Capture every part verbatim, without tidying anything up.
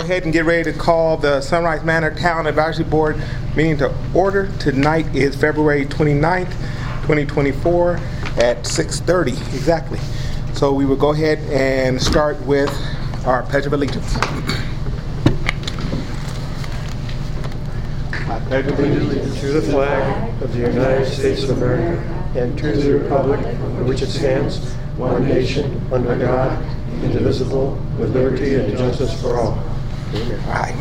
ahead and get ready to call the Sunrise Manor Town Advisory Board meeting to order. Tonight is February twenty-ninth, twenty twenty-four at six thirty exactly. So we will go ahead and start with our Pledge of Allegiance. I pledge allegiance to the flag of the United States of America and to the republic for which it stands, one nation, under God, indivisible, with liberty and justice for all. Amen. All right.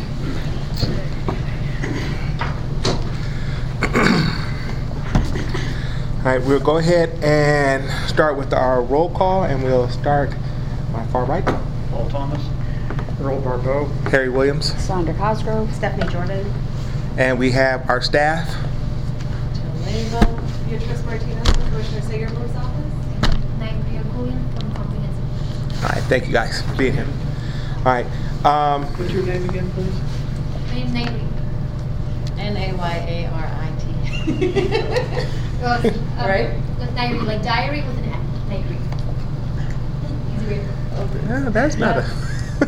All right, we'll go ahead and start with our roll call, and we'll start my far right. Paul Thomas. Earl Barbeau. Harry Williams. Sandra Cosgrove. Stephanie Jordan. And we have our staff. Leva, Beatrice Martinez from Commissioner Sager Blue's office. Nigel Cohen from Comprehensive. All right, thank you guys for being here. All right. Um, What's your name again, please? My name's Nayri. N A Y A R I T. Well, um, Right? With Nayri, like diary with an F. Nayri. Easy way. yeah, that's not a.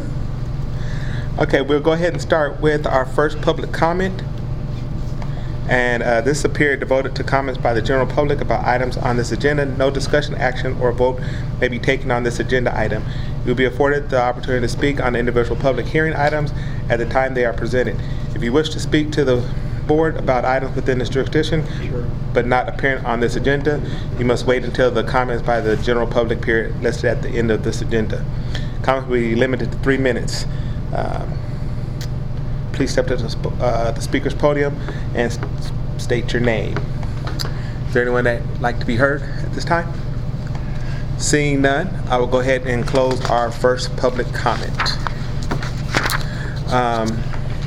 Okay, we'll go ahead and start with our first public comment. And uh, this is a period devoted to comments by the general public about items on this agenda. No discussion, action, or vote may be taken on this agenda item. You'll be afforded the opportunity to speak on individual public hearing items at the time they are presented. If you wish to speak to the board about items within this jurisdiction, Sure. but not apparent on this agenda, you must wait until the comments by the general public period listed at the end of this agenda. Comments will be limited to three minutes. Um, please step to the, sp- uh, the speaker's podium and st- state your name. Is there anyone that would like to be heard at this time? Seeing none, I will go ahead and close our first public comment. Um,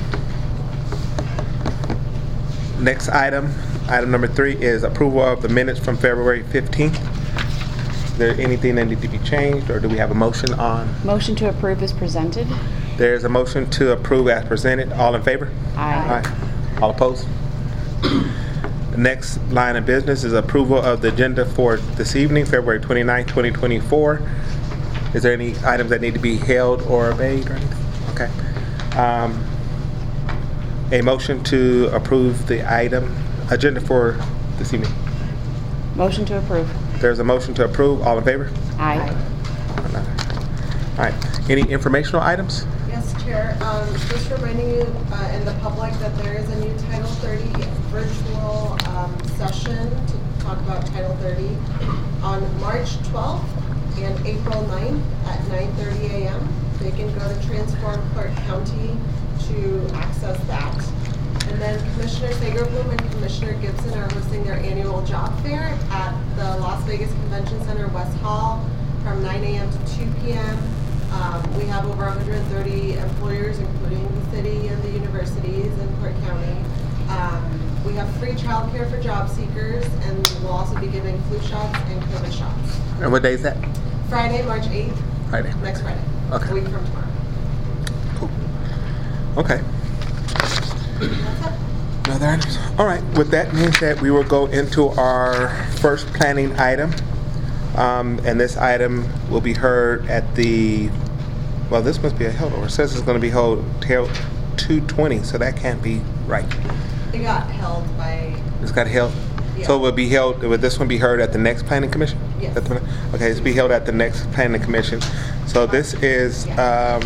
next item, item number three, is approval of the minutes from February fifteenth. Is there anything that needs to be changed, or do we have a motion on? Motion to approve is presented. There's a motion to approve as presented. All in favor? Aye. Aye. All opposed? The next line of business is approval of the agenda for this evening, February twenty-ninth, twenty twenty-four. Is there any items that need to be held or obeyed or anything? Okay. Um, a motion to approve the item, agenda for this evening. Motion to approve. There's a motion to approve. All in favor? Aye. All right. Any informational items? Yes, Chair. Um, just reminding you uh, and the public that there is a new Title thirty virtual um, session to talk about Title thirty on March twelfth and April ninth at nine thirty a.m. They can go to Transform Clark County to access that. And then Commissioner Sagerbloom and Commissioner Gibson are hosting their annual job fair at the Las Vegas Convention Center West Hall from nine a.m. to two p.m. Um, we have over one hundred thirty employers, including the city and the universities in Clark County. Um, we have free childcare for job seekers, and we'll also be giving flu shots and COVID shots. And what day is that? Friday, March eighth. Friday. Next Friday. Okay. A week from tomorrow. Cool. Okay. That's it. No other items? All right. With that being said, we will go into our first planning item. Um, and this item will be heard at the, well, this must be a held over. It says it's going to be held till two twenty, so that can't be right. It got held by. It's got held. Yeah. So it will be held, will this one be heard at the next planning commission? Yes. At the- Okay, it's be held at the next planning commission. So this is um,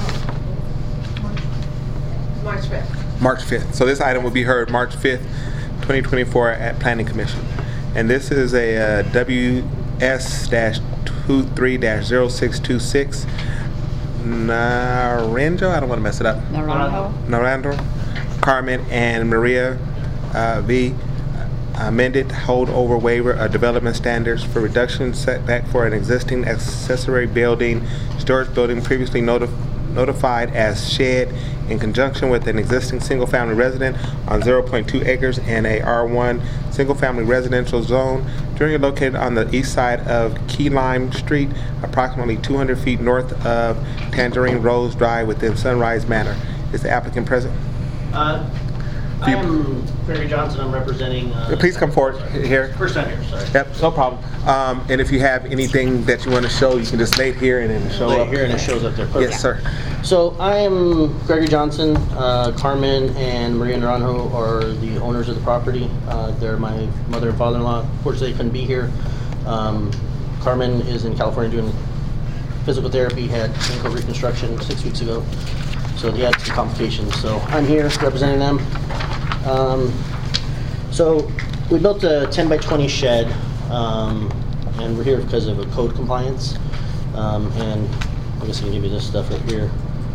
March fifth. March fifth. So this item will be heard March fifth, twenty twenty-four at planning commission. And this is a uh, W S twenty-three dash zero six two six Naranjo, I don't want to mess it up. Naranjo. Narandro, Carmen, and Maria uh, V. Amended holdover waiver of development standards for reduction setback for an existing accessory building, storage building previously notif- notified as shed in conjunction with an existing single-family resident on zero point two acres in a R one single-family residential zone, generally located on the east side of Key Lime Street, approximately two hundred feet north of Tangerine Rose Drive within Sunrise Manor. Is the applicant present? Uh, I am Gregory Johnson. I'm representing. Uh, Please come forward here. First time here, sorry. Yep, no problem. Um, and if you have anything that you want to show, you can just lay it here and then show Lay it up. here and it shows up there. Perfect. Yes, sir. So I am Gregory Johnson. Uh, Carmen and Maria Naranjo are the owners of the property. Uh, they're my mother and father-in-law. Unfortunately, they couldn't be here. Um, Carmen is in California doing physical therapy, had ankle reconstruction six weeks ago. So they had some complications. So I'm here representing them. Um, so we built a ten by twenty shed, um, and we're here because of a code compliance. Um, and I guess I can give you this stuff right here.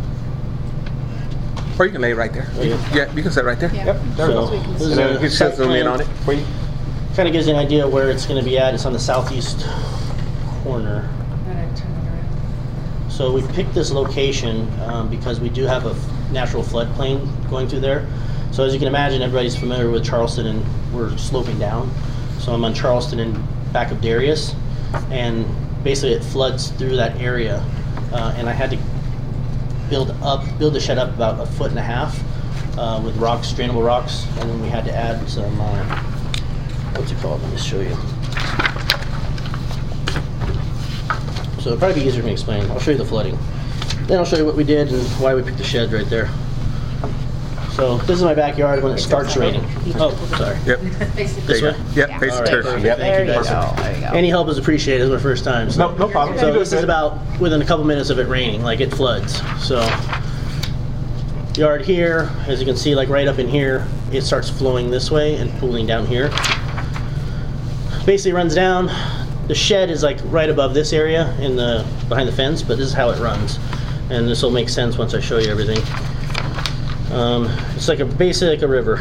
Or you can lay it right there. Oh, yeah. Yeah, you can sit right there. Yeah. Yep, there we So, go. this And is then a you site can zoom in plan. on it for you. Kind of gives you an idea where it's going to be at. It's on the southeast corner. So we picked this location um, because we do have a f- natural floodplain going through there. So as you can imagine, everybody's familiar with Charleston, and we're sloping down. So I'm on Charleston and back of Darius, and basically it floods through that area. Uh, and I had to build up, build the shed up about a foot and a half uh, with rocks, drainable rocks, and then we had to add some. Uh, what's it called? Let me show you. So it'll probably be easier for me to explain. I'll show you the flooding. Then I'll show you what we did and why we picked the shed right there. So this is my backyard when it starts raining. Oh, sorry. Yep. Basically. There you go. way? Yep, Yeah. face All the right, turf. perfect. Yep. Thank you, There you guys. go. There you go. Any help is appreciated. It's my first time. So. No, no problem. So You do this is good. about within a couple minutes of it raining, like it floods. So yard here, as you can see, like right up in here, it starts flowing this way and pooling down here. Basically runs down. The shed is like right above this area in the behind the fence, but this is how it runs, and this will make sense once I show you everything. Um, it's like a basically like a river.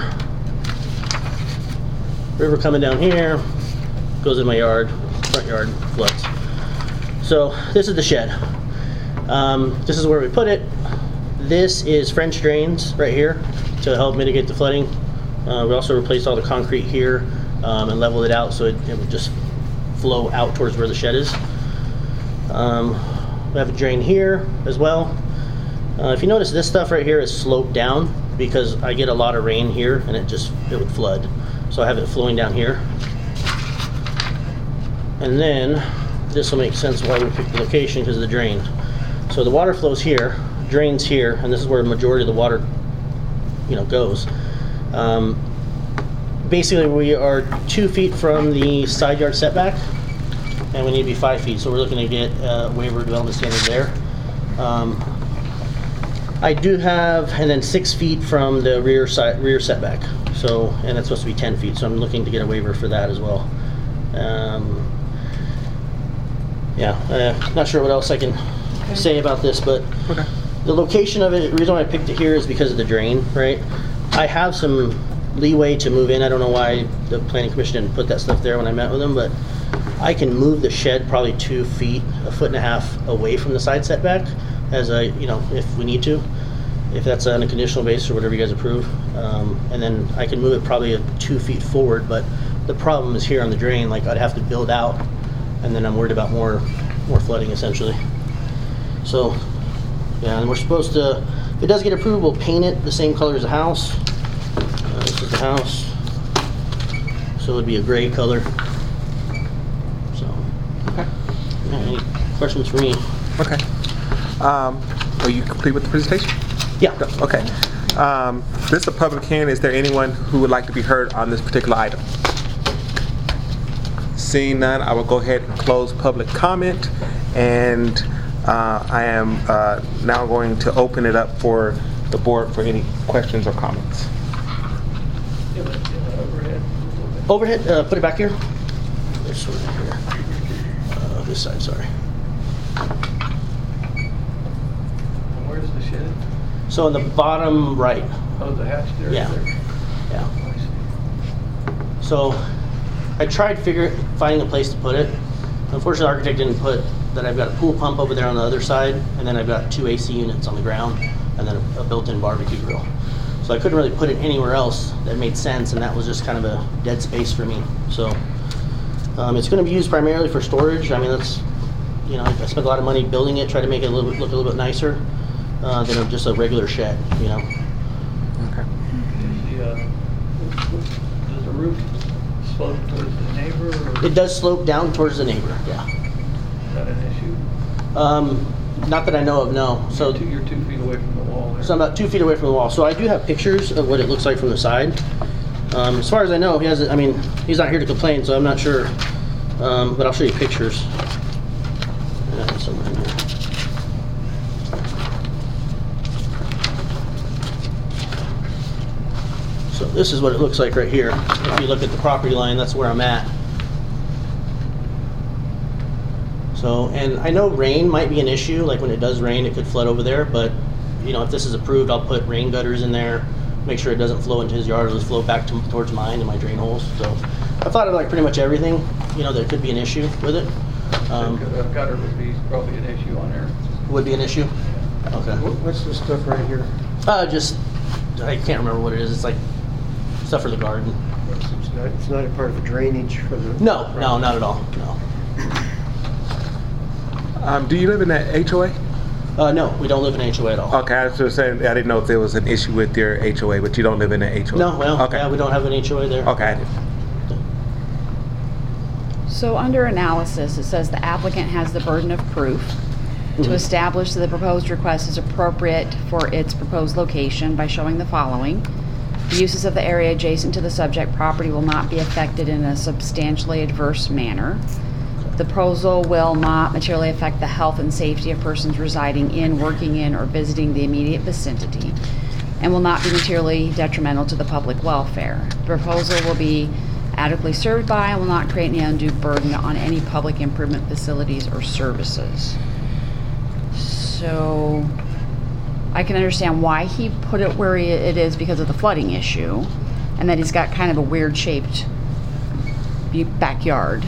River coming down here, goes in my yard, front yard, floods. So this is the shed. Um, this is where we put it. This is French drains right here to help mitigate the flooding. Uh, we also replaced all the concrete here um, and leveled it out so it, it would just flow out towards where the shed is. Um, we have a drain here as well. Uh, if you notice, this stuff right here is sloped down because I get a lot of rain here and it just it would flood. So I have it flowing down here. And then this will make sense why we picked the location because of the drain. So the water flows here, drains here, and this is where the majority of the water, you know, goes. Um, basically, we are two feet from the side yard setback, and we need to be five feet. So we're looking to get a waiver development standard there. Um, I do have, and then six feet from the rear side rear setback. So, and it's supposed to be ten feet. So I'm looking to get a waiver for that as well. Um, yeah, uh, not sure what else I can say about this, but Okay. the location of it, the reason why I picked it here is because of the drain, right? I have some leeway to move in. I don't know why the planning commission didn't put that stuff there when I met with them, but I can move the shed probably two feet, a foot and a half away from the side setback as a, you know, if we need to, if that's on a conditional basis or whatever you guys approve. Um, and then I can move it probably a two feet forward, but the problem is here on the drain, like I'd have to build out and then I'm worried about more, more flooding essentially. So, yeah, and we're supposed to, if it does get approved, we'll paint it the same color as the house. Uh, this is the house. So it would be a gray color. So, Okay. yeah, any questions for me? Okay. Um, are you complete with the presentation? Yeah. Okay. Um, this is a public hearing. Is there anyone who would like to be heard on this particular item? Seeing none, I will go ahead and close public comment, and uh, I am uh, now going to open it up for the board for any questions or comments. Overhead, uh, put it back here. This one here. Uh, this side, sorry. And where's the shed? So in the bottom right. Oh, the hatch there? Yeah. there. Yeah. I see. So I tried figure finding a place to put it. Unfortunately, the architect didn't put that I've got a pool pump over there on the other side, and then I've got two A C units on the ground, and then a, a built-in barbecue grill. So I couldn't really put it anywhere else that made sense, and that was just kind of a dead space for me. So um, it's going to be used primarily for storage. I mean, that's, you know, I spent a lot of money building it, try to make it a little bit, look a little bit nicer uh, than a, just a regular shed, you know. Okay. Is the, uh, Does the roof slope towards the neighbor, or It does slope down towards the neighbor, yeah. is that an issue? Um, not that I know of, no. So, You're two, you're two feet away from the wall there. so I'm about two feet away from the wall. So I do have pictures of what it looks like from the side. Um, as far as I know, he has. I mean, he's not here to complain, so I'm not sure. Um, but I'll show you pictures. Yeah, somewhere in here. So this is what it looks like right here. If you look at the property line, that's where I'm at. So, and I know rain might be an issue, like when it does rain, it could flood over there, but, you know, if this is approved, I'll put rain gutters in there, make sure it doesn't flow into his yard, or just flow back to, towards mine and my drain holes. So, I thought of like pretty much everything, you know, there could be an issue with it. Um, A gutter would be probably an issue on there. would be an issue? Okay. What- What's this stuff right here? Uh, just, I can't remember what it is, it's like stuff for the garden. It's not, it's not a part of the drainage for the... No, no, not at all, no. Um, do you live in that H O A? Uh, no, we don't live in H O A at all. Okay, I was just saying, I didn't know if there was an issue with your H O A, but you don't live in an H O A? No, well, Okay. yeah, we don't have an H O A there. Okay, I did. So under analysis, it says the applicant has the burden of proof to Mhm. establish that the proposed request is appropriate for its proposed location by showing the following. The uses of the area adjacent to the subject property will not be affected in a substantially adverse manner. The proposal will not materially affect the health and safety of persons residing in, working in, or visiting the immediate vicinity, and will not be materially detrimental to the public welfare. The proposal will be adequately served by and will not create any undue burden on any public improvement facilities or services. So I can understand why he put it where he- it is because of the flooding issue, and that he's got kind of a weird shaped bu- backyard.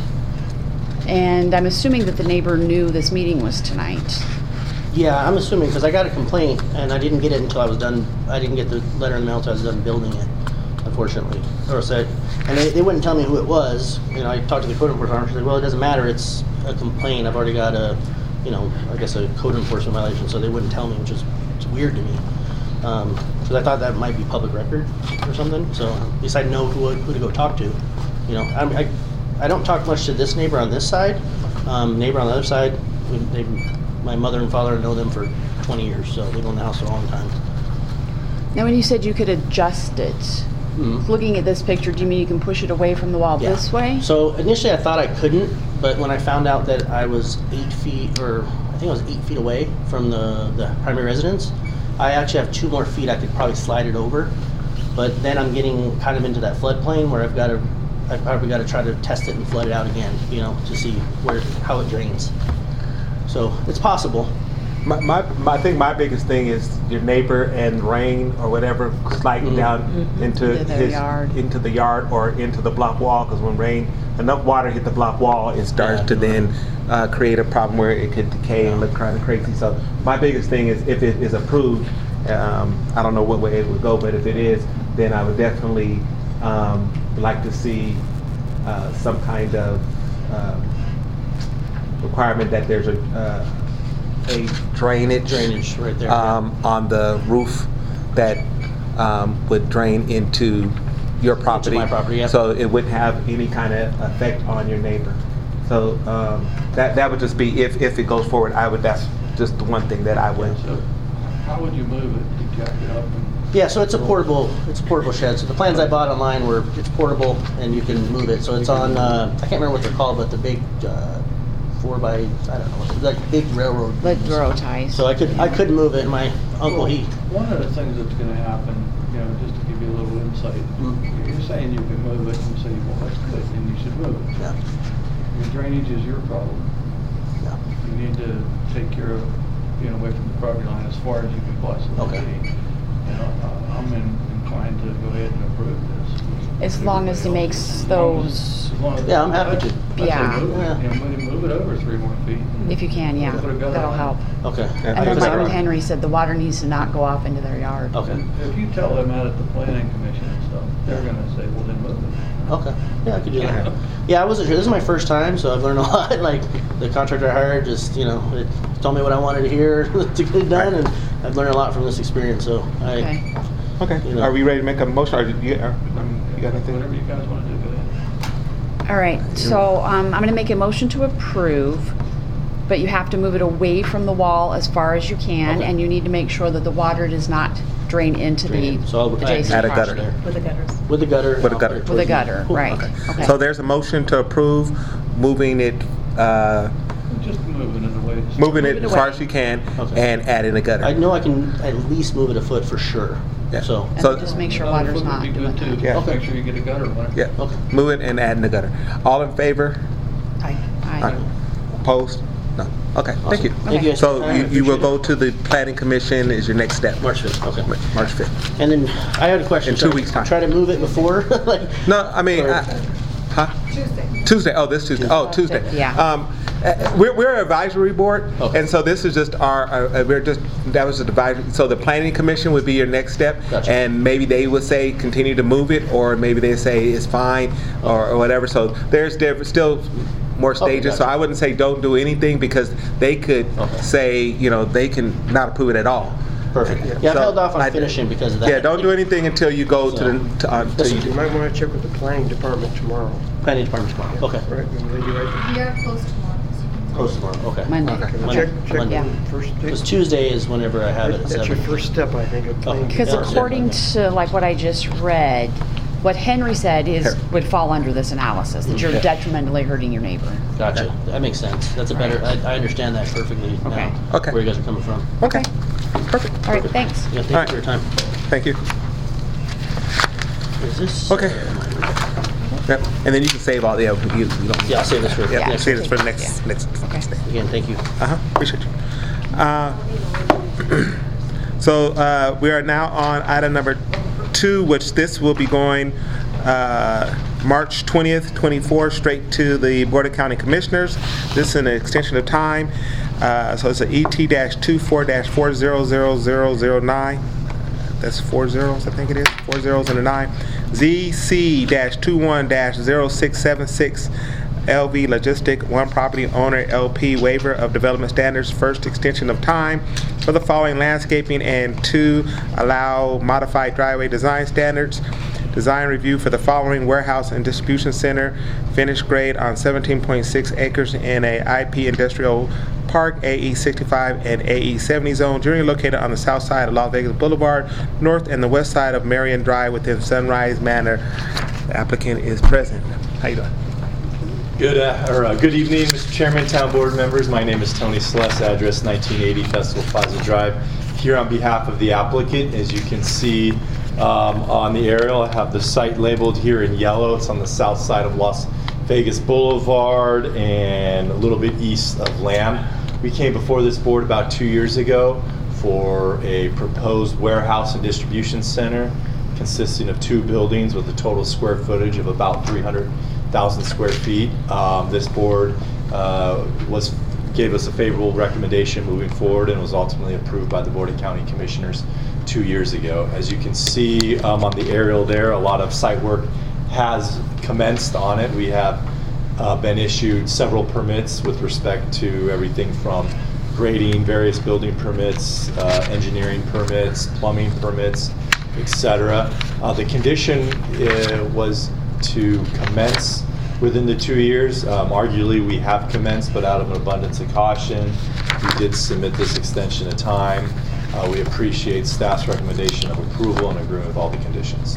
And I'm assuming that the neighbor knew this meeting was tonight. Yeah, I'm assuming, because I got a complaint, and I didn't get it until I was done, I didn't get the letter in the mail until I was done building it, unfortunately. Or said, and they, they wouldn't tell me who it was. You know, I talked to the code enforcement officer, she said, well, it doesn't matter, it's a complaint, I've already got a, you know, I guess a code enforcement violation, so they wouldn't tell me, which is it's weird to me. Um, because I thought that might be public record or something, so at least I know who, who to go talk to. You know, I, I, I don't talk much to this neighbor on this side. Um, neighbor on the other side, we, they, my mother and father know them for twenty years, so they've owned the house a long time. Now, when you said you could adjust it, Mhm. looking at this picture, do you mean you can push it away from the wall Yeah. this way? So initially I thought I couldn't, but when I found out that I was eight feet, or I think I was eight feet away from the, the primary residence, I actually have two more feet I could probably slide it over. But then I'm getting kind of into that floodplain where I've got to, I've probably got to try to test it and flood it out again, you know, to see where, how it drains. So it's possible. My, my, my, I think my biggest thing is your neighbor and rain or whatever sliding Mhm. down Mhm. into Into their his, yard. into the yard or into the block wall, because when rain, enough water hit the block wall, it starts Yeah. to then uh, create a problem where it could decay and look kind of crazy. So my biggest thing is if it is approved, um, I don't know what way it would go, but if it is, then I would definitely um, like to see uh, some kind of uh, requirement that there's a uh, a drainage Drainage right there, yeah. um, on the roof that um, would drain into your property. my property, yeah. So it wouldn't have any kind of effect on your neighbor. So um, that that would just be, if, if it goes forward, I would, that's just the one thing that I would. So how would you move it? You jack it up and... Yeah, so it's a portable, it's a portable shed. So the plans I bought online were, it's portable and you can move it. So it's on, uh, I can't remember what they're called, but the big, uh, four by, I don't know, it's like big railroad. Like beams. railroad ties. So I could, I could move it. My uncle, he, One of the things that's gonna happen, you know, just to give you a little insight, Mm. you're saying you can move it, and you say, well, that's good, and you should move it. yeah, Your drainage is your problem. yeah. You need to take care of being away from the property line as far as you can possibly Okay. be. You know, I- I'm in- inclined to go ahead and approve this. As long as he makes As long as- those, as long as Yeah, I'm happy I'd- to. I'd say Yeah. move it, Yeah. you know, move- move it over three more feet. if you can, yeah, Put a gutter that'll on it. help. Okay. Yeah. And then Because I- Mike Henry said the water needs to not go off into their yard. Okay, If you tell them out at the planning commission and stuff, they're gonna say, well, then move it. okay. Yeah, I could do Yeah. that. Yeah, I wasn't sure. This is my first time, so I've learned a lot. Like, the contractor I hired just, you know, it told me what I wanted to hear to get it done, and I've learned a lot from this experience, so I, Okay. Okay, You know. are we ready to make a motion? Or you, are, um, you You got anything? Whatever you guys want to do, go ahead. All right, so um, I'm going to make a motion to approve, but you have to move it away from the wall as far as you can, Okay. and you need to make sure that the water does not drain into Drain the in. So I'll add- adjacent Add a property. gutter. With the gutters. With the gutter. With the I'll gutter. put it With a towards gutter, the pool. right. Okay. Okay. So there's a motion to approve moving it, uh, Just moving it away. moving Move it it as far away. as you can Okay. and adding a gutter. I know I can at least move it a foot for sure. Yeah. So, And So- just make sure Another water's foot would not be doing good, too. that. Yeah. Just Make sure you get a gutter one. Yeah, Okay. move it and add in the gutter. All in favor? Aye. Aye. Opposed? No. Okay, thank Awesome. you. Thank you guys for your So time. you, I you will appreciate go to the planning commission is your next step? it. March fifth, okay. March fifth. And then I had a question. In two Should I weeks' time. Try to move it before? Like, No, I mean, Or- I, huh? Tuesday. Tuesday, oh, this Tuesday, oh, Tuesday. Yeah. Um, uh, we're, we're an advisory board, Okay. and so this is just our, uh, we're just, that was the advisory, so the planning commission would be your next step. Gotcha. And maybe they would say, continue to move it, or maybe they say it's fine, or, or whatever, so there's, there's still more stages, so gotcha. I wouldn't say don't do anything, because they could Okay. say, you know, they can not approve it at all. Perfect. Yeah, I So, held off on I- finishing because of that. Yeah, don't do anything until you go to the, to, uh, to You you. might want to check with the planning department tomorrow. Planning department tomorrow. Okay. Right, when they do right. We are closed tomorrow. so you can- Close tomorrow. Okay. Monday. Okay. Monday. Check, check Monday. the first Because date. Tuesday is whenever I have it at That's your seven. first step, I think, of planning. Because Yeah. according to like what I just read, what Henry said is, Here. would fall under this analysis, that you're Okay. detrimentally hurting your neighbor. Gotcha. That makes sense. That's a better, I, I understand that perfectly now. Okay. Okay. Where you guys are coming from. Okay, perfect, All right, thanks. Yeah, thank All you for your time. thank you. Is this? Okay. Yep. And then you can save all the, you, you don't. Yeah, I'll save this for Yeah, next save this for the week. next, Yeah. next, next day. Again, thank you. Uh-huh, appreciate you. Uh, So, uh, we are now on item number two, which this will be going, uh, March twentieth, twenty-four, straight to the Board of County Commissioners. This is an extension of time, uh, so it's a E T two four four zero zero zero zero nine. That's four zeros, I think it is, four zeros and a nine. Z C two one zero six seven six, L V Logistic, one property owner L P waiver of development standards, first extension of time for the following landscaping, and two, allow modified driveway design standards. Design review for the following warehouse and distribution center, finished grade on seventeen point six acres in a I P industrial park, A E sixty-five and A E seventy zone, generally located on the south side of Las Vegas Boulevard, north and the west side of Marion Drive within Sunrise Manor. The applicant is present. How you doing? Good, uh, or, uh, good evening, Mister Chairman, town board members. My name is Tony Celeste, address nineteen eighty Festival Plaza Drive. Here on behalf of the applicant, as you can see um, on the aerial, I have the site labeled here in yellow. It's on the south side of Las Vegas Boulevard and a little bit east of Lamb. We came before this board about two years ago for a proposed warehouse and distribution center consisting of two buildings with a total square footage of about three hundred thousand square feet. Um, this board uh, was gave us a favorable recommendation moving forward and was ultimately approved by the Board of County Commissioners two years ago. As you can see um, on the aerial there, a lot of site work has commenced on it. We have uh, been issued several permits with respect to everything from grading, various building permits, uh, engineering permits, plumbing permits, et cetera. Uh, the condition uh, was to commence within the two years. Um, arguably, we have commenced, but out of an abundance of caution, we did submit this extension of time. Uh, we appreciate staff's recommendation of approval and agree with all the conditions.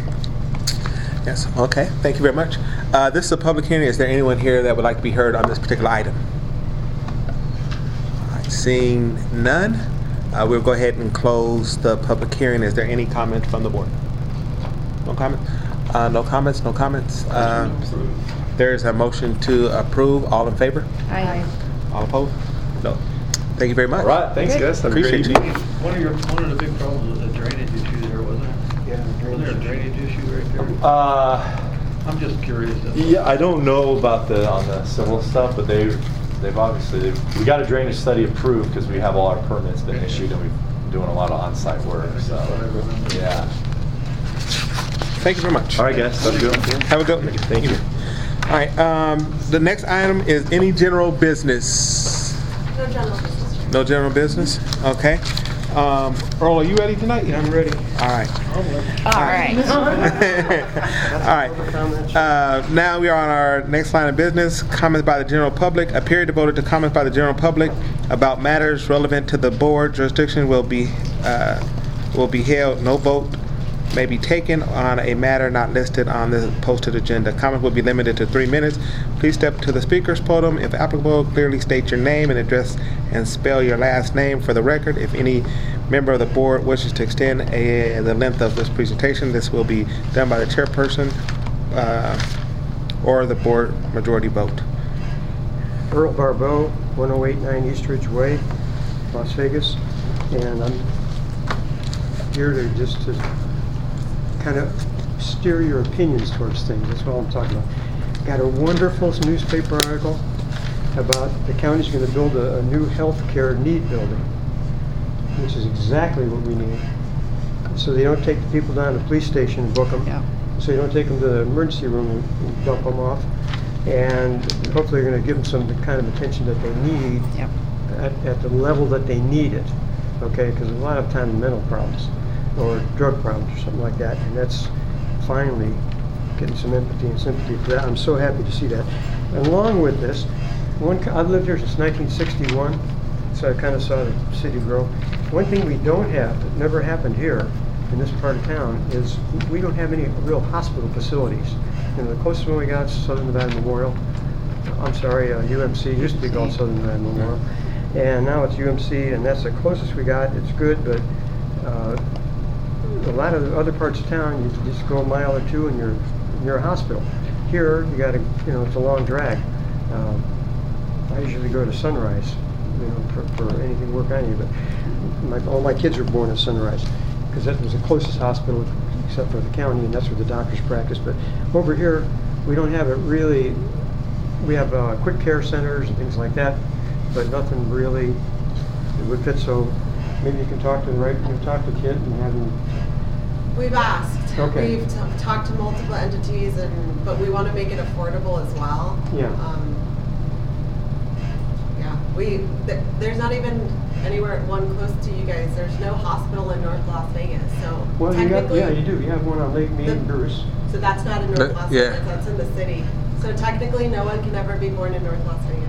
Yes, okay, thank you very much. Uh, This is a public hearing. Is there anyone here that would like to be heard on this particular item? All right, seeing none, uh, we'll go ahead and close the public hearing. Is there any comment from the board? No comment? Uh, No comments, no comments? Uh, There's a motion to approve. All in favor? Aye. All opposed? No. Thank you very much. All right, thanks guys. Have a great Appreciate you. evening. One of your, one of the big problems was the drainage issue there, wasn't there? Yeah, Wasn't there a drainage issue right there? Uh, I'm just curious. that's all. Yeah, I don't know about the, on the civil stuff, but they, they've obviously, they've, we got a drainage study approved because we have all our permits been issued and we've been doing a lot of on-site work, so, yeah. Thank you very much. All right, guys, have a good one. Have a good one. Thank you. All right, um, the next item is any general business. No general business. No general business? Okay. Um, Earl, are you ready tonight? I'm ready. All right. All right. All right. Uh, now we are on our next line of business. Comments by the general public. A period devoted to comments by the general public about matters relevant to the board jurisdiction will be uh, will be held. No vote may be taken on a matter not listed on the posted agenda. Comments will be limited to three minutes. Please step to the speaker's podium. If applicable, clearly state your name and address and spell your last name for the record. If any member of the board wishes to extend a, the length of this presentation, this will be done by the chairperson uh, or the board majority vote. Earl Barbeau, one oh eight nine East Ridge Way, Las Vegas, and I'm here to just to kind of steer your opinions towards things. That's all I'm talking about. Got a wonderful newspaper article about the county's going to build a, a new healthcare need building, which is exactly what we need. So they don't take the people down to the police station and book them. Yeah. So you don't take them to the emergency room and, and dump them off. And hopefully you're going to give them some kind of attention that they need Yep. at, at the level that they need it. Okay, because a lot of times mental problems or drug problems or something like that, and that's finally getting some empathy and sympathy for that. I'm so happy to see that. And along with this, one, I've lived here since nineteen sixty-one, so I kind of saw the city grow. One thing we don't have, that never happened here in this part of town, is we don't have any real hospital facilities. You know, the closest one we got is Southern Nevada Memorial. I'm sorry, uh, U M C, used to be called Southern Nevada Memorial. And now it's U M C, and that's the closest we got. It's good, but uh, a lot of the other parts of town, you just go a mile or two and you're near a hospital. Here, you got to, you know, it's a long drag. Uh, I usually go to Sunrise, you know, for, for anything work on you, but my, all my kids were born at Sunrise because that was the closest hospital except for the county, and that's where the doctors practice. But over here, we don't have it really. We have uh, quick care centers and things like that, but nothing really that would fit. So maybe you can talk to the right, you can talk to Kent and have him. We've asked. Okay. We've t- talked to multiple entities, and but we want to make it affordable as well. Yeah. Um, yeah. We th- there's not even anywhere one close to you guys. There's no hospital in North Las Vegas, so Well, you got, technically, yeah, you do. You have one on Lake Mead and Bruce. so that's not in North Uh, Las yeah. Vegas. That's in the city. So technically, no one can ever be born in North Las Vegas.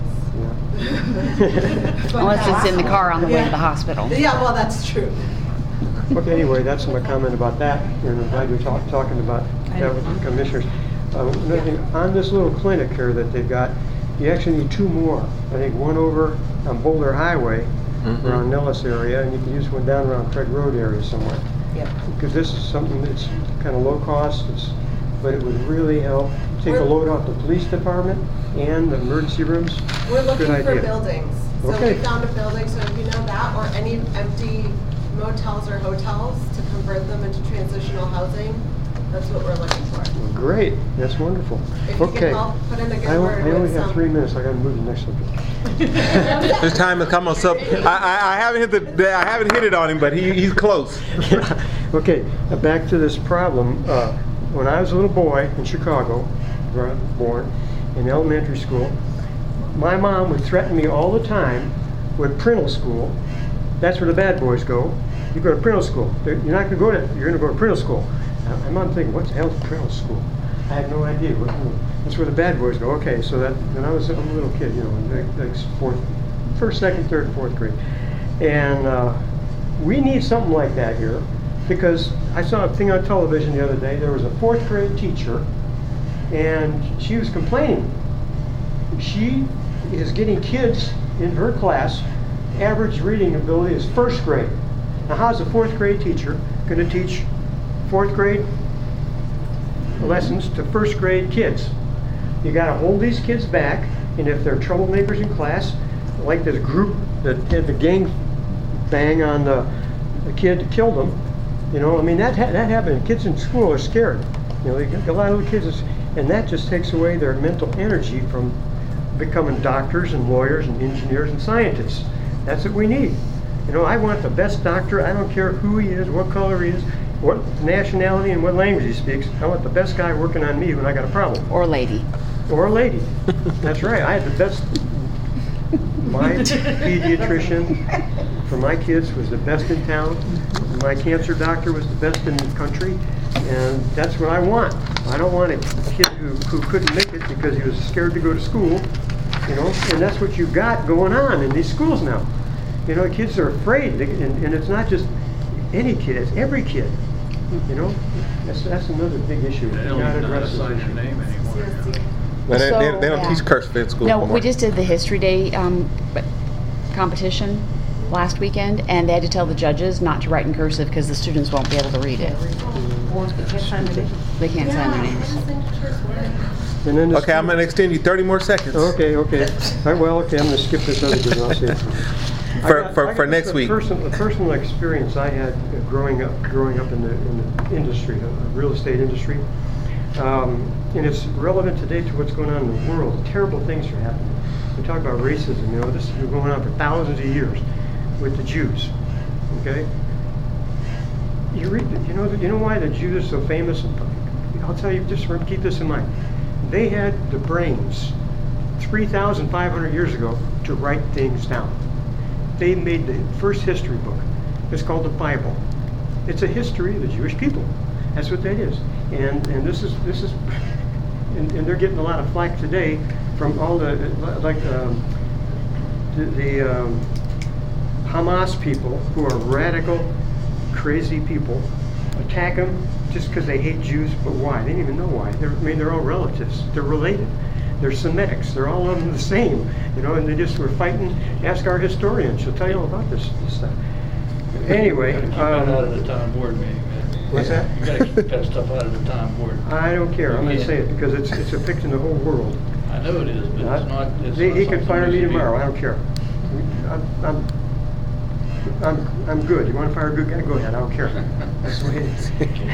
Yeah. Unless it's in the car on the way to the hospital. Yeah, well, that's true. Okay, anyway, that's my comment about that, and I'm glad you're talk, talking about that with the commissioners. Uh, another thing, on this little clinic here that they've got, you actually need two more. I think one over on Boulder Highway, Mhm. around Nellis area, and you can use one down around Craig Road area somewhere. Yep. Because this is something that's kind of low cost, it's, but it would really help take a We're- load off the police department and the emergency rooms. We're looking Good for idea. buildings. So Okay. we found a building, so if you know that, or any empty motels or hotels to convert them into transitional housing, that's what we're looking for. Well, great, that's wonderful. If you Okay. can help put in a good I, o- word I only with have some- three minutes, I gotta move to the next subject. This time has come on sub. I, I, I haven't hit the. I haven't hit it on him, but he, he's close. Okay, uh, back to this problem. Uh, when I was a little boy in Chicago, where I was born, in elementary school, my mom would threaten me all the time with parental school. That's where the bad boys go. You go to parental school. They're- You're not going to go to. You're going to go to parental school. Now, my mom thinking, what the hell is parental school? I had no idea. What, that's where the bad boys go. Okay, so that when I was a little kid, you know, like, like fourth, first, second, third, fourth grade, and uh, we need something like that here, because I saw a thing on television the other day. There was a fourth grade teacher, and she was complaining. She is getting kids in her class. Average reading ability is first grade. Now, how's a fourth grade teacher going to teach fourth grade lessons to first grade kids? You got to hold these kids back, and if they're troublemakers in class, like this group that had the gang bang on the, the kid that killed him, you know, I mean, that ha that happened. Kids in school are scared. You know, they get a lot of the kids, is, and that just takes away their mental energy from becoming doctors and lawyers and engineers and scientists. That's what we need. You know, I want the best doctor. I don't care who he is, what color he is, what nationality and what language he speaks. I want the best guy working on me when I got a problem. Or lady. Or a lady. That's right. I had the best My pediatrician for my kids was the best in town. My cancer doctor was the best in the country. And that's what I want. I don't want a kid who, who couldn't make it because he was scared to go to school, you know, and that's what you got going on in these schools now. You know, kids are afraid, to, and, and it's not just any kid, it's every kid, you know. That's, that's another big issue. They don't even know how to sign your name anymore. But they, they, they don't So, teach yeah. cursive in school No, anymore. we just did the History Day um, competition last weekend, and they had to tell the judges not to write in cursive because the students won't be able to read it. They can't sign their names. And then the Okay, I'm gonna extend you thirty more seconds. Okay, okay. All right, well, okay, I'm gonna skip this other because I'll say it. For- I got- for- I got for just next a week. Personal, a personal experience I had uh, growing up, growing up in the, in the industry, the real estate industry. Um, and it's relevant today to what's going on in the world. Terrible things are happening. We talk about racism, you know, this has been going on for thousands of years with the Jews, okay? You read, you know, you know why the Jews are so famous? I'll tell you, just remember, keep this in mind. They had the brains three thousand five hundred years ago to write things down. They made the first history book. It's called the Bible. It's a history of the Jewish people. That's what that is. And and this is this is, and, and they're getting a lot of flack today from all the like um, the, the um, Hamas people who are radical, crazy people. Attack them just because they hate Jews, but why? They don't even know why. They're, I mean, they're all relatives. They're related. They're Semitics. They're all of them the same, you know. And they just were fighting. Ask our historian; she'll tell you all about this, this stuff. Anyway, Keep that out um, of the town board meeting, man. what's that? You gotta keep that stuff out of the town board. I don't care. I'm going to Yeah. say it because it's it's affecting the whole world. I know it is, but it's not, it's They- not he can something fire we me should be- tomorrow. I don't care. I'm, I'm, I'm, I'm good. You want to fire a good guy? Go ahead. I don't care. That's the way it is.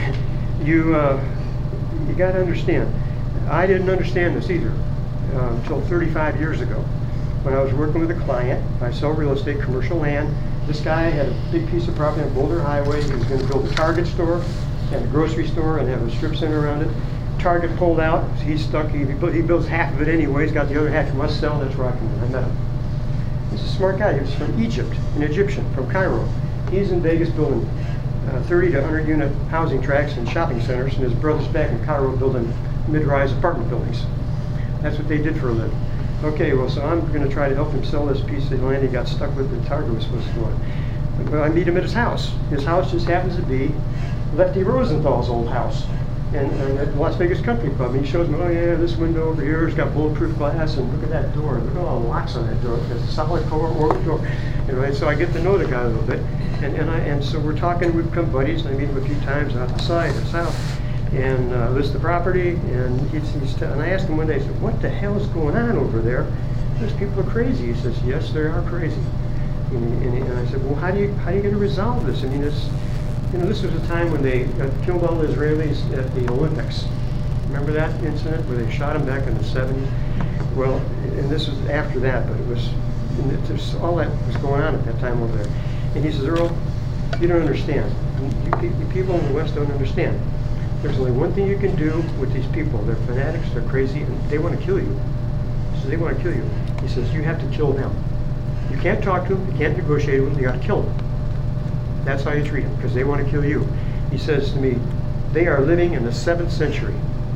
You, uh, you got to understand. I didn't understand this either uh, until thirty-five years ago, when I was working with a client. I sell real estate, commercial land. This guy had a big piece of property on Boulder Highway. He was going to build a Target store and a grocery store and have a strip center around it. Target pulled out. He's stuck. He, he builds half of it anyway. He's got the other half he must sell. That's where I come in. I met him. He's a smart guy. He was from Egypt, an Egyptian from Cairo. He's in Vegas building uh, thirty to one hundred unit housing tracts and shopping centers, and his brother's back in Cairo building mid-rise apartment buildings. That's what they did for a living. Okay, well, so I'm going to try to help him sell this piece of land he got stuck with that Target was supposed to go on. But I meet him at his house. His house just happens to be Lefty Rosenthal's old house. And, and at Las Vegas Country Club, and he shows me, oh yeah, this window over here has got bulletproof glass, and look at that door, look at all the locks on that door, it's a solid core or door. You know, and so I get to know the guy a little bit, and, and I and so we're talking, we've become buddies, and I meet him a few times out the side, the south, and uh, list the property, and he's, he's t and I asked him one day, I said, what the hell is going on over there? Those people are crazy. He says, yes, they are crazy. And, and, and I said, well, how do you how are you going to resolve this? I mean, it's You know, this was a time when they uh, killed all the Israelis at the Olympics. Remember that incident where they shot them back in the seventies? Well, and this was after that, but it was, and it just, all that was going on at that time over there. And he says, Earl, you don't understand. You, you people in the West don't understand. There's only one thing you can do with these people. They're fanatics, they're crazy, and they want to kill you. He says, they want to kill you. He says, you have to kill them. You can't talk to them, you can't negotiate with them, you got to kill them. That's how you treat them, because they want to kill you. He says to me, they are living in the seventh century.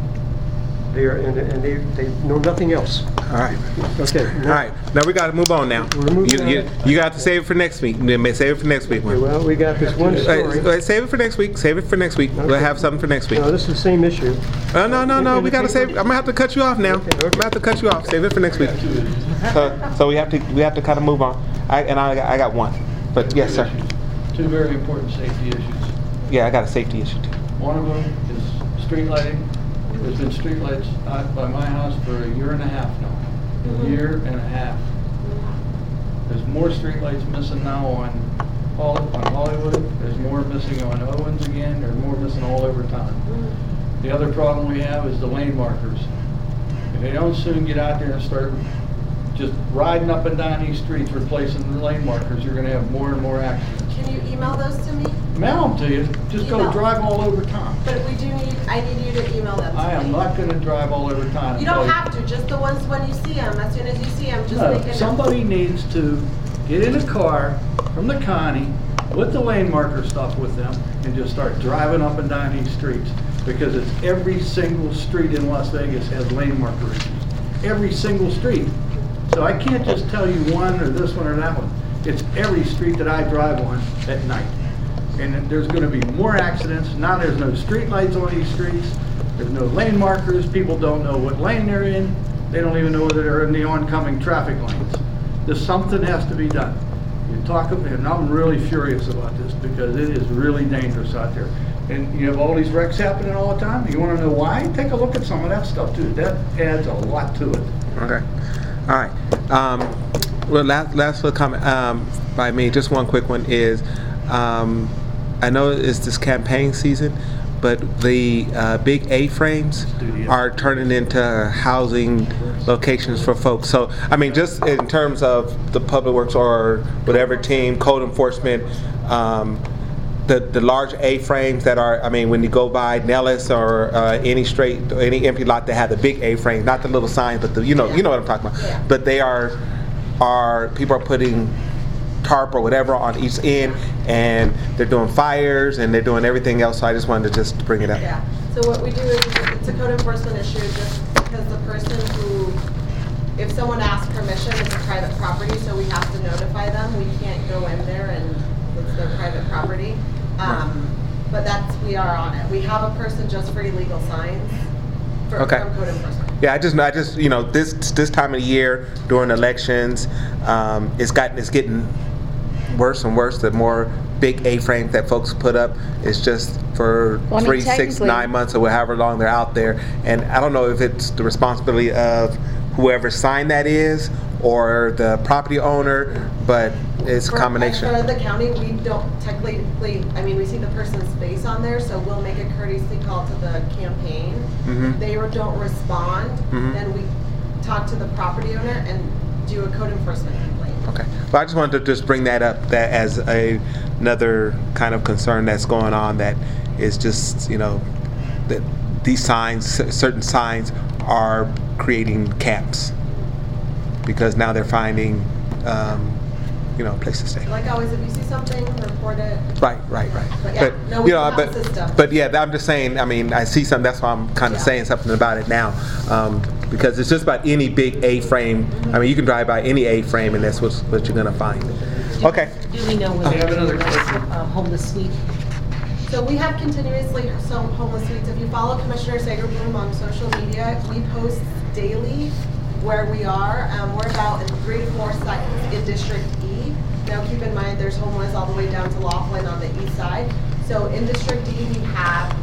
They are, and, and they, they know nothing else. All right. Okay. All right. Now we got to move on now. We're moving You, you, on. you got to save it for next week. Save it for next week. Okay, well, we got this one story. Wait, wait, save it for next week. Save it for next week. We'll have something for next week. No, this is the same issue. Oh, no, no, no. In We the got to paper- save. I'm gonna have to cut you off now. Okay, okay. I'm gonna have to cut you off. Save it for next week. So, so we have to we have to kind of move on. I and I I got one. But yes, sir. Two very important safety issues. Yeah, I got a safety issue too. One of them is street lighting. There's been street lights out by my house for a year and a half now. A year and a half. There's more street lights missing now on Hol- on Hollywood. There's more missing on Owens again. There's more missing all over town. The other problem we have is the lane markers. If they don't soon get out there and start just riding up and down these streets replacing the lane markers, you're going to have more and more accidents. Can you email those to me? mail them to you, just go Email. drive all over town. But we do need, I need you to email them to me. I am not gonna drive all over town. You don't have to, just the ones when you see them, as soon as you see them, just No, make a note. somebody needs to get in a car from the county with the lane marker stuff with them and just start driving up and down these streets. Because it's every single street in Las Vegas has lane marker issues. Every single street. So I can't just tell you one or this one or that one. It's every street that I drive on at night. And there's gonna be more accidents. Now there's no street lights on these streets. There's no lane markers. People don't know what lane they're in. They don't even know whether they're in the oncoming traffic lanes. There's something has to be done. You talk, and I'm really furious about this because it is really dangerous out there. And you have all these wrecks happening all the time. You wanna know why? Take a look at some of that stuff too. That adds a lot to it. Okay. All right. Um, well, last, last little comment um, by me, just one quick one is, um, I know it's this campaign season, but the uh, big A-frames are turning into housing locations for folks. So, I mean, just in terms of the public works or whatever team, code enforcement, um, the the large A-frames that are, I mean, when you go by Nellis or uh, any straight, any empty lot that have the big A-frames, not the little signs, but the, you know, you know what I'm talking about. Yeah. But they are, are people are putting tarp or whatever on each end, and they're doing fires and they're doing everything else. So I just wanted to just bring it up. Yeah, so what we do is, it's a code enforcement issue just because the person who, if someone asks permission, it's a private property, so we have to notify them. We can't go in there and it's their private property. Um, but that's, we are on it. We have a person just for illegal signs for, Okay. from code enforcement. Yeah, I just, I just, you know, this this time of the year during elections, um, it's gotten, it's getting worse and worse. The more big A-frames that folks put up, it's just for Well, I mean, three, six, technically- nine months or however long they're out there. And I don't know if it's the responsibility of whoever signed that is or the property owner, but it's a For- combination. For the county, we don't technically, I mean, we see the person's face on there, so we'll make a courtesy call to the campaign. Mhm. They don't respond, Mhm. then we talk to the property owner and do a code enforcement complaint. Okay. Well, I just wanted to just bring that up that as a, another kind of concern that's going on, that is just, you know, that these signs, cer- certain signs are creating camps because now they're finding, um, you know, a place to stay. Like always, if you see something, report it. Right, right, right. But yeah, no, we you know, have but, a system. but yeah, I'm just saying, I mean, I see something, that's why I'm kind of Yeah. saying something about it now. Um, because it's just about any big A-frame. I mean, you can drive by any A-frame and that's what's, what you're going to find. Okay. Do we know when I have another there's question. a homeless suite? So we have continuously some homeless suites. If you follow Commissioner Sagerbloom on social media, we post daily where we are. Um, we're about in three to four sites in District E. Now keep in mind, there's homeless all the way down to Laughlin on the east side. So in District E, we have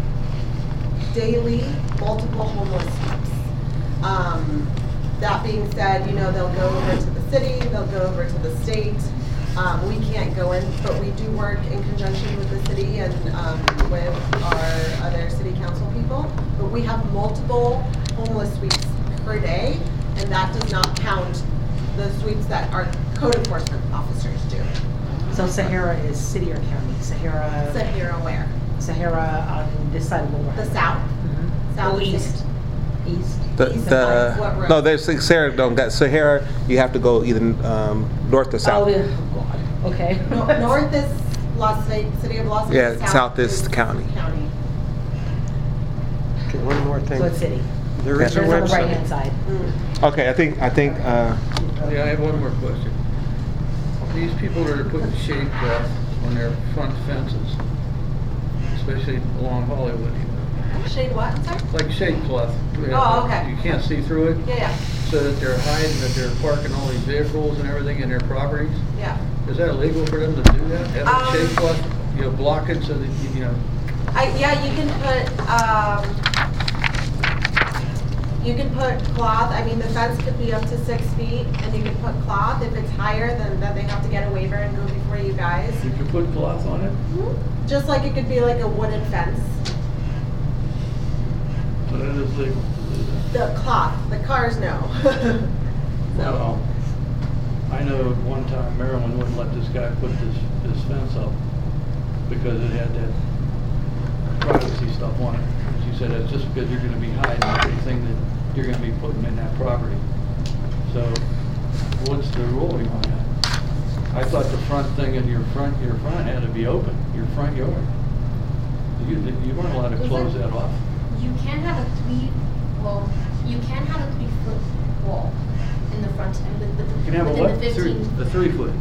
daily multiple homeless suites. Um, that being said, you know, they'll go over to the city, they'll go over to the state. Um, we can't go in, but we do work in conjunction with the city and um, with our other city council people. But we have multiple homeless suites per day, and that does not count the suites that our code enforcement officers do. So Sahara is city or county? Sahara, Sahara where? Sahara on this side of the water? The south. Mhm. South Oh, is- east, east. The, East the, of what road? no, there's Sahara don't got Sahara. You have to go either um, north or Oh, south. yeah. Oh, God, okay. No- North is Las Vegas, city of Las Vegas. Yeah, south is county. County. Okay, one more thing. So it's city. There is a There's on the right-hand website. side. Mm. Okay, I think I think uh, Yeah, I have one more question. These people that are putting shade cloth on their front fences, especially along Hollywood, Shade what, I'm sorry? like shade cloth. Oh, okay. You can't see through it, Yeah, yeah, so that they're hiding that they're parking all these vehicles and everything in their properties. yeah. Is that illegal for them to do that? Have a Um, shade cloth, you know, block it so that, you you know, I, yeah, you can put, um, you can put cloth, I mean, the fence could be up to six feet, and you can put cloth. If it's higher, then, then they have to get a waiver and go before you guys. you can put cloth on it? Just like it could be like a wooden fence. So that is legal to do that. The cloth, the cars, no. So, Well, I know at one time Maryland wouldn't let this guy put this, this fence up because it had that privacy stuff on it. She said it's just because you're gonna be hiding everything that you're gonna be putting in that property. So, what's the ruling on that? I thought the front thing in your front, your front had to be open, your front yard. You, you weren't allowed to Is close that- that off. You can have a three, well, you can have a three-foot wall in the front end with, with, You can have a within what? the Three, fifteen. a three foot.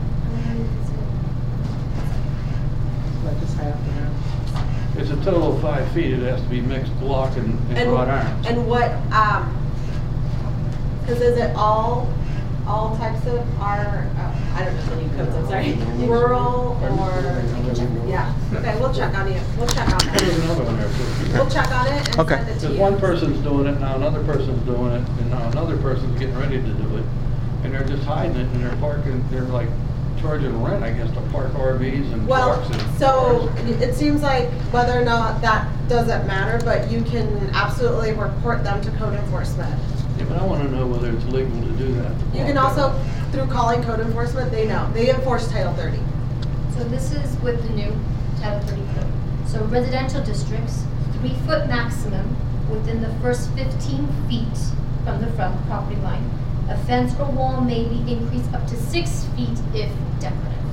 Like this high up there. It's a total of five feet. It has to be mixed block and, and And, wrought iron. and what, um, cause is it all, all types of are, uh, I don't know the new codes, I'm sorry, rural or, yeah, okay, we'll check on it, we'll check on There's it. another one there too. We'll check on it and Okay. send it to Because you. one person's doing it, now another person's doing it, and now another person's getting ready to do it. And they're just hiding it and they're parking, they're like charging rent, I guess, to park R Vs and Well, trucks and so cars. it seems like whether or not that doesn't matter, but you can absolutely report them to code enforcement. Yeah, but I want to know whether it's legal to do that. You can also, through calling code enforcement, they know, they enforce Title thirty. So this is with the new Title thirty code. So residential districts, three foot maximum within the first fifteen feet from the front property line. A fence or wall may be increased up to six feet if decorative.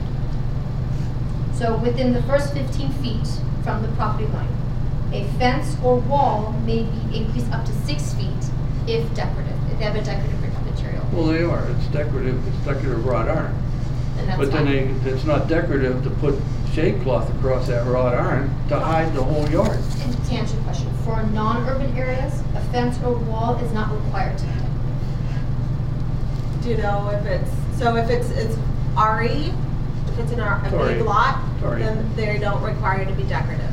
So within the first fifteen feet from the property line, a fence or wall may be increased up to six feet if decorative, if they have a decorative material. Well, they are, it's decorative, it's decorative wrought iron. And that's But then fine. they, it's not decorative to put shade cloth across that wrought iron to hide the whole yard. And to answer your question, for non-urban areas, a fence or wall is not required to be decorative. Do you know if it's, so if it's, it's R E, if it's in our, a Sorry. big lot, Sorry. then they don't require it to be decorative.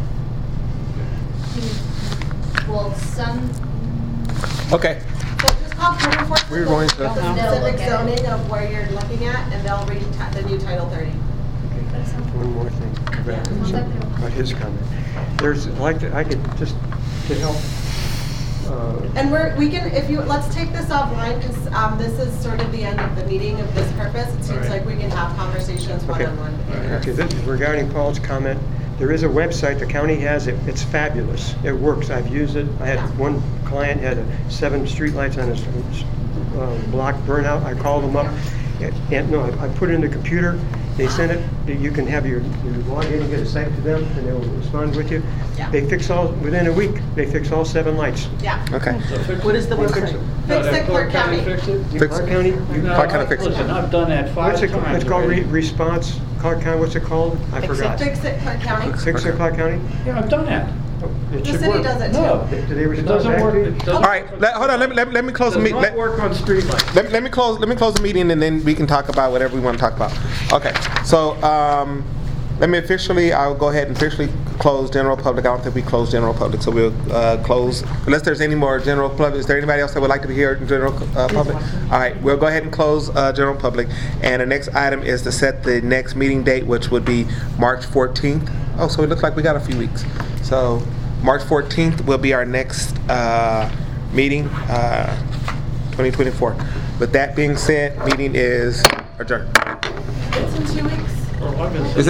Well, some, Okay. So just call code enforcement. We're going to- The They'll look specific at it. zoning of where you're looking at, and they'll read ti- the new Title thirty. One more thing about Yeah, his- about his comment. There's, I'd like to, I could just, to help, uh, And we're, we can, if you, let's take this offline, because, um, this is sort of the end of the meeting of this purpose. It seems Alright. like we can have conversations Okay. one-on-one. okay, this is regarding Paul's comment. There is a website the county has, it, it's fabulous. It works, I've used it. I had one client had uh, seven streetlights on his uh, block burnout. I called them up, and, and no, I I put it in the computer. They send it, you can have your, you log in and get a site to them, and they will respond with you. Yeah. They fix all, within a week, they fix all seven lights. Yeah. Okay. So fix What it. is the They fix website? it. No, Fix that it, Clark County. Fix it? Fix Clark it. County, you, No, Clark County fix it. Listen, I've done that five what's it, times it's called, re- already. response, Clark County, what's it called? I Fix it. forgot. Fix it, Clark County. Fix it, Clark County? Yeah, I've done that. Oh, it The should city work. does it too. No. Do they It respond doesn't back work. to you? It doesn't All right. Let, hold on. Let me let, me- let me close the Does meeting. not work on streetlights. Let, let me close. Let me close the meeting, and then we can talk about whatever we want to talk about. Okay. So, um, let me officially. I'll go ahead and officially close general public. I don't think we closed general public, so we'll uh, close unless there's any more general public. Is there anybody else that would like to be here in general uh, public? All right. We'll go ahead and close uh, general public, and the next item is to set the next meeting date, which would be March fourteenth. Oh, so it looks like we got a few weeks. So, March fourteenth will be our next uh, meeting, uh, twenty twenty-four. With that being said, meeting is adjourned. It's in two weeks. Or I've been Is